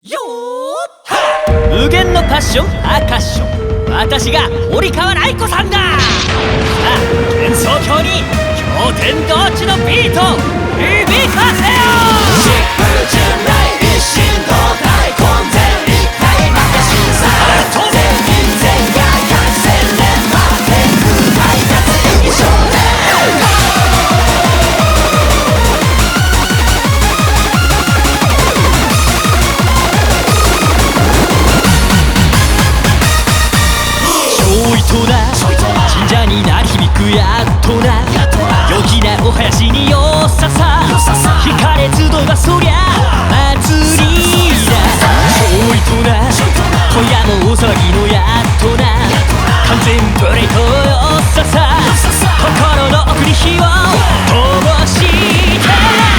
よー無限のパッションアーカッション、私が折川来子さんだ。さあ幻想郷に経典同地のビート響かせよう。 シンプル純来一心同体根全一体また審査全員全外観洗練魔天空配達一生で神社に鳴り響くやっとな陽気なお囃子によささ惹かれ集うはそりゃ祭りだ。ちょいとな今夜も大騒ぎのやっとな完全ブレイトよささ心の奥に火を灯して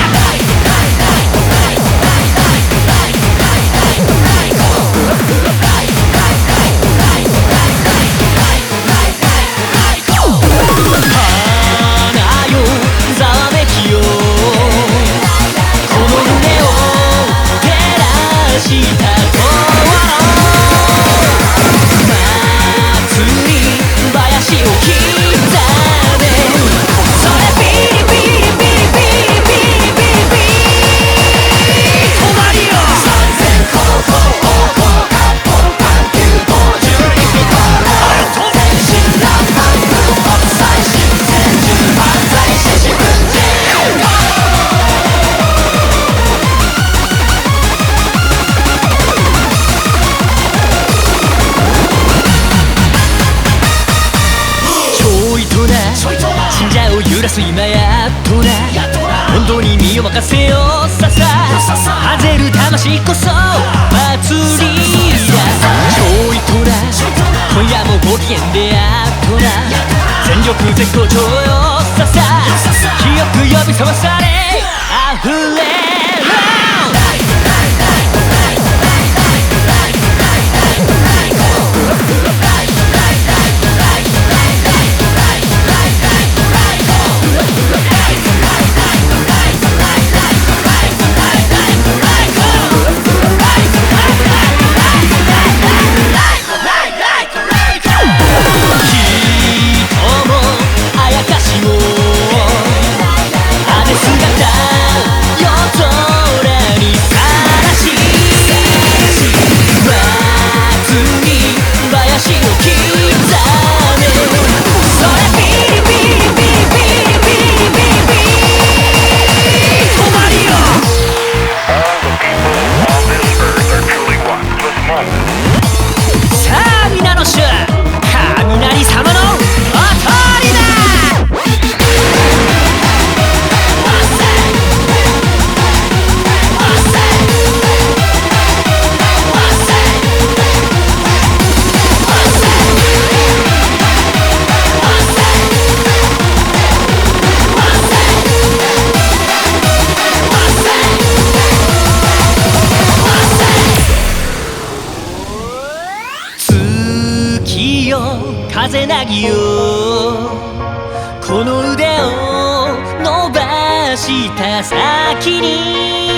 揺らす今やっとな本当に身を任せようささはぜる魂こそ祭りだ。ちょいとな今夜もご機嫌でやっとな全力絶好調よささ記憶呼び覚まされ溢れる風なぎよこの腕を伸ばした先に